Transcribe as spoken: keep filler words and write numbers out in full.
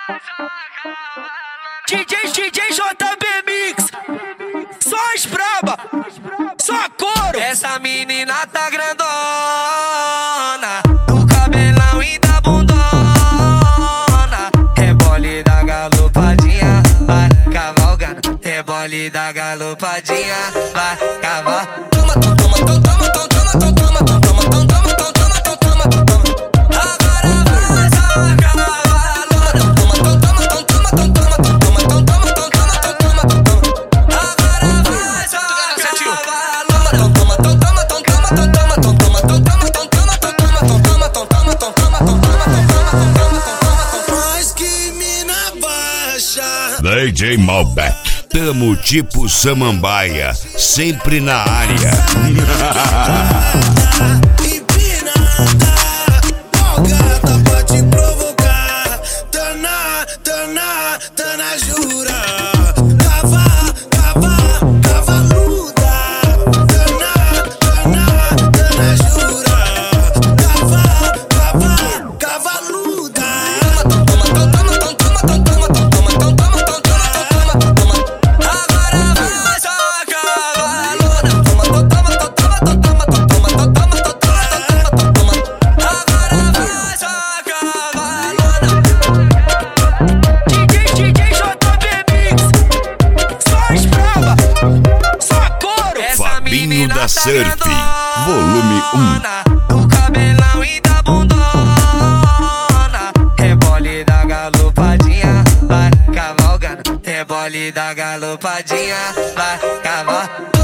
D J, D J J B Mix, só as braba, só couro. Essa menina tá grandona, do cabelão e da bundona. Rebole da galopadinha, vai cavalgando. Rebole da galopadinha, vai cavalgando. Toma, toma, toma, toma, toma, toma, toma, toma, toma, toma, toma, toma, toma, toma, toma, toma. Agora vai só cavalona. Toma, toma, toma, toma, toma, toma, toma, toma, toma, toma, toma, toma, toma. Agora vai só cavalona. Toma, toma, toma, toma, toma, toma, toma, toma, toma, toma, toma, toma, toma. Mas que mina baixa. D J Malbec, tamo tipo Samambaia, sempre na área. Empinada, folgada pra te provocar. Tana, tana, tana jura. Cava, cava, cavaluda. Tana, tana, tana jura. Cava, cava, cavaluda. Fabinho da Surf, volume um. Do cabelão e da bundona. Rebole da galopadinha, vai cavalgando. Rebole da galopadinha, vai cavalgando.